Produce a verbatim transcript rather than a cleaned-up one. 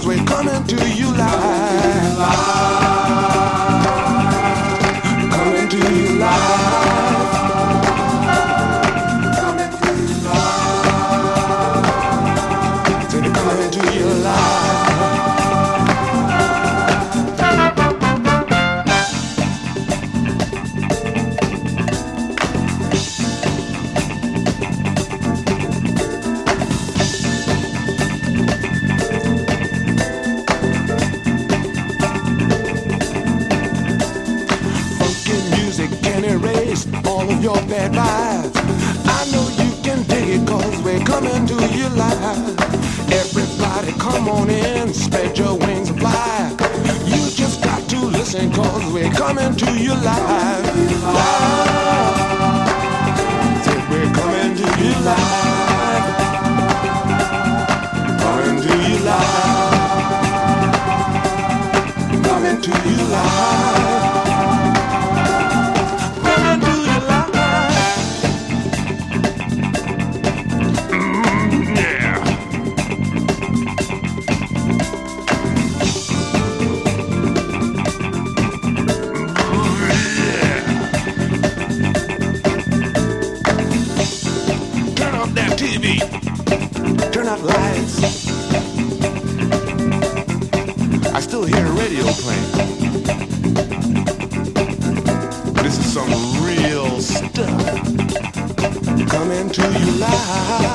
we're coming to you live. Coming to you live. Coming to you live. Say they're coming to you live. All of your bad vibes, I know you can dig it, cause we're coming to you live. Everybody come on in, spread your wings and fly. You just got to listen, cause we're coming to you live. Live. Say we're coming to you live. Coming to you live. Coming to you live. Turn out lights. I still hear the radio playing. This is some real stuff. Coming to you live.